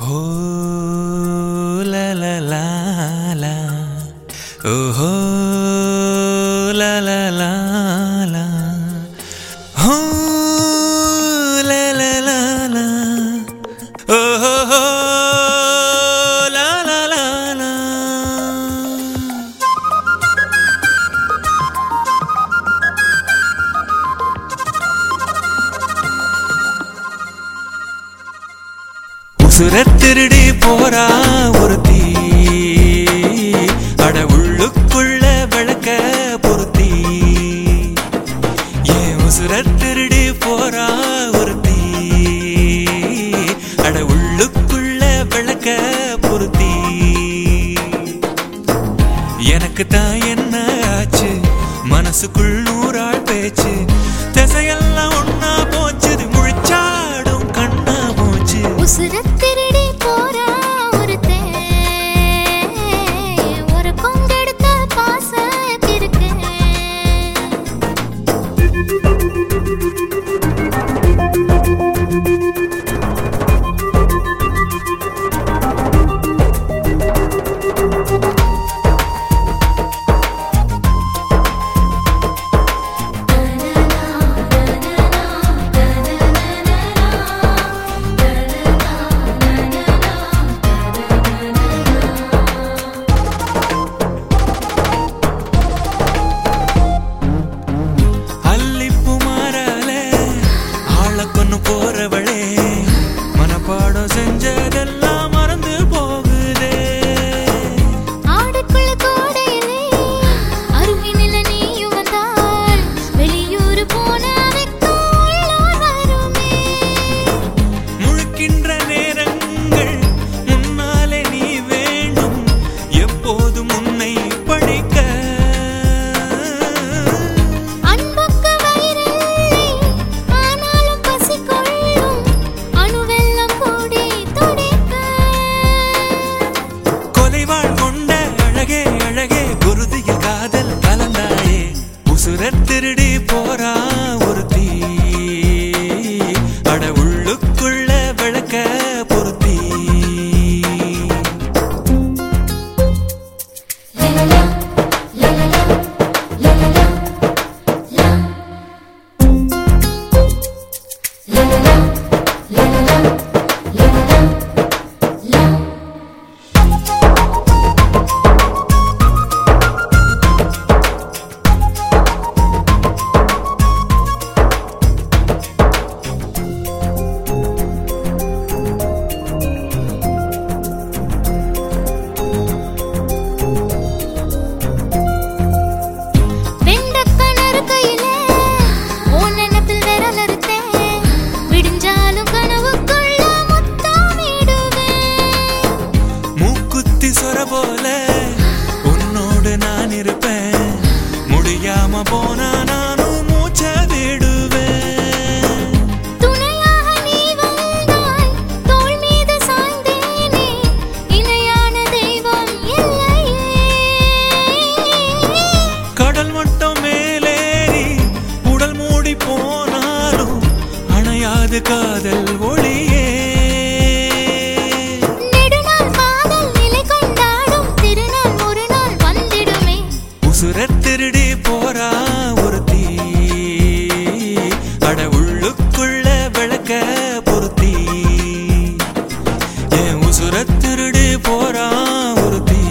Oh la la la la, oh la la la la, oh la la la la, oh la la la la. உசுரத்திருடி Bora ஒருத்தி, அட உள்ளுக்குள்ள விளக்க பொருத்தி. ஏன் உசுரத்திருடி போரா ஒருத்தி, அட உள்ளுக்குள்ள விளக்க பொருத்தி. எனக்கு தான் என்ன ஆச்சு, மனசுக்குள் நூறாள் பேச்சு, திசையெல்லாம் ஒன்னா போச்சுது, முழிச்சாடும் கண்ணா போச்சு. உசுரத்திருடி போரா ஒருத்தே, ஒரு கொங்கெடுத்த பாசம் இருக்கு. போறவளே மனப்பாடம் செஞ்சதெல்லாம் மறந்து போகுதே. ஆடுக்குள்ள கோடையிலே அருகினில நீயும் வந்தால், வெளியூர் போன வெக்கம் வருமே. முழுக்கின்ற நேரங்கள் முன்னாலே நீ வேண்டும், எப்போதும் உன்னை படிக்க. குருதியில் காதல் கலந்தாயே, உசுரத்திருடி போரா ஒருத்தி, அட உள்ளுக்குள்ள விளக்க பொருத்தி. போல உன்னோடு நான் இருப்பேன், முடியாம போனா நானும் மூச்ச விடுவேன். துணையாக நீ வந்தாய், தோள் மீது சாய்ந்தேனே, இணையான தெய்வம் இல்லையே. கடல் மட்டம் மேலேறி உடல் மூடி போனாலும் அணையாது காதல் ஒளியே. உசுரத்திருடி போரா ஒருத்தி, அட உள்ளுக்குள்ள விளக்க பொருத்தி. ஏன் உசுரத்திருடி போரா ஒருத்தி,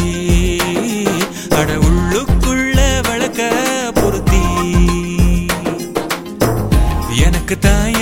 அட உள்ளுக்குள்ள விளக்க பொருத்தி. எனக்கு தான்